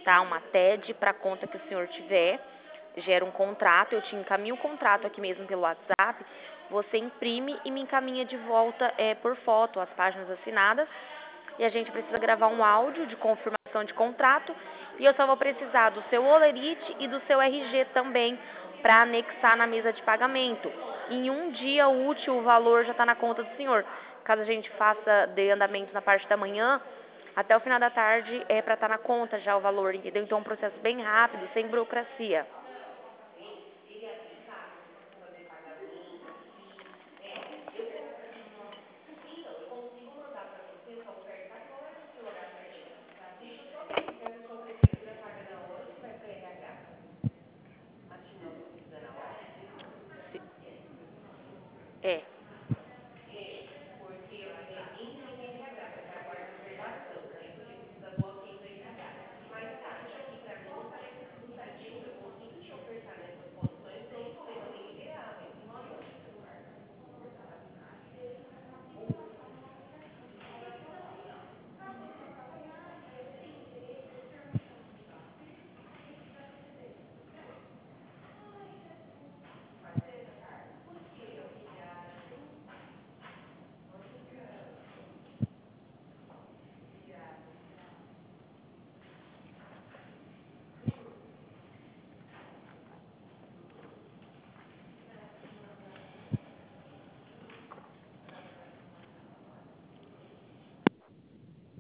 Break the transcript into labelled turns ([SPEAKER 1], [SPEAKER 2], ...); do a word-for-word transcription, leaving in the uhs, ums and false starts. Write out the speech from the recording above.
[SPEAKER 1] tá? Uma T E D para a conta que o senhor tiver, gera um contrato, eu te encaminho o contrato aqui mesmo pelo WhatsApp, você imprime e me encaminha de volta é, por foto as páginas assinadas, e a gente precisa gravar um áudio de confirmação de contrato, e eu só vou precisar do seu holerite e do seu R G também, para anexar na mesa de pagamento. Em um dia útil, o valor já está na conta do senhor. Caso a gente faça de andamento na parte da manhã, até o final da tarde é para estar na conta já o valor, entendeu? Então é um processo bem rápido, sem burocracia.